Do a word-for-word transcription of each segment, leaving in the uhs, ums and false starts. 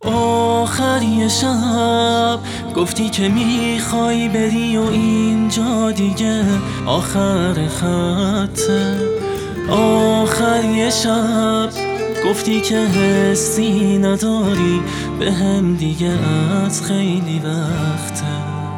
آخر شب گفتی که میخوای بری و اینجا دیگه آخر خطه. آخر شب گفتی که حسی نداری به هم دیگه از خیلی وقته.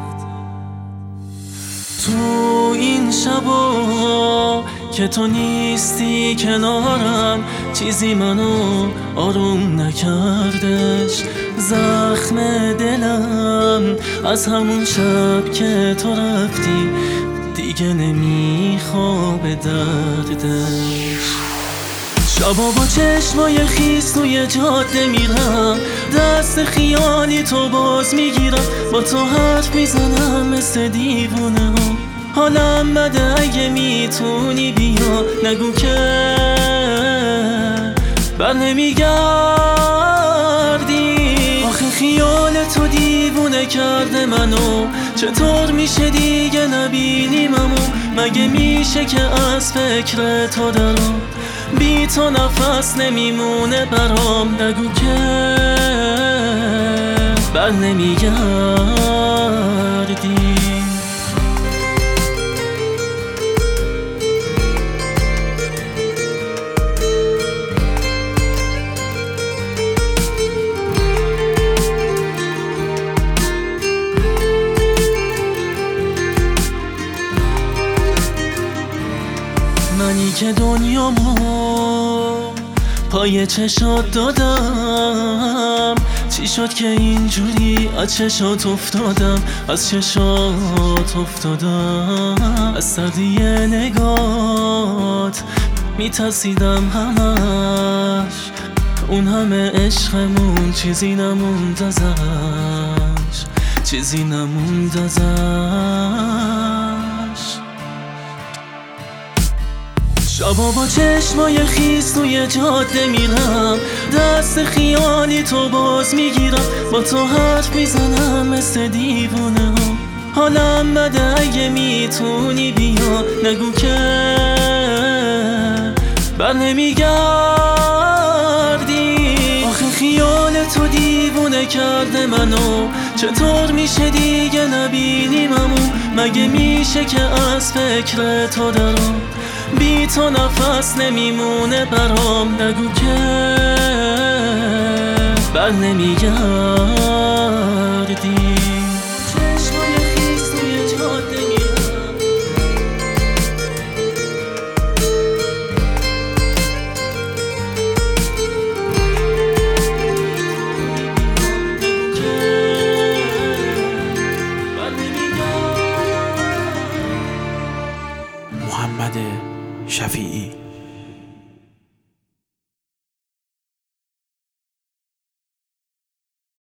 تو این شبا که تو نیستی کنارم چیزی منو آروم نکردش. زخم دلم از همون شب که تو رفتی دیگه نمیخوابه دردش. شبا با چشمای خیس توی جاده میرم، دست خیالی تو باز میگیرم، با تو حرف میزنم مثل دیوونه ها. حالم بده اگه میتونی بیا، نگو که بر نمیگردی. آخه خیال تو دیوونه کرده منو، چطور میشه دیگه نبینیممو؟ مگه میشه که از فکر تو درم بی تو نفس نمیمونه برام؟ نگو که بر نمیگردی. منی که دنیامو پای چشات دادم، چی شد که اینجوری از چشات افتادم، از چشات افتادم. از سردی نگات میترسیدم همش، اون همه عشقمون چیزی نموند ازش، چیزی نموند ازش. شبا با چشمای خیس توی جاده میرم، دست خیالی تو باز میگیرم، با تو حرف میزنم مثل دیوونه ها. حالم بده اگه میتونی بیا، نگو که بر نمیگردی. آخه خیال تو دیوونه کرده منو، چطور میشه دیگه نبینیممو؟ مگه میشه که از فکر تو درم بی تو نفس نمیمونه برام؟ نگو که بر نمیگردی. چشمای خیس توی جاده میرم، که بر نمیگردی. محمد شفیعی.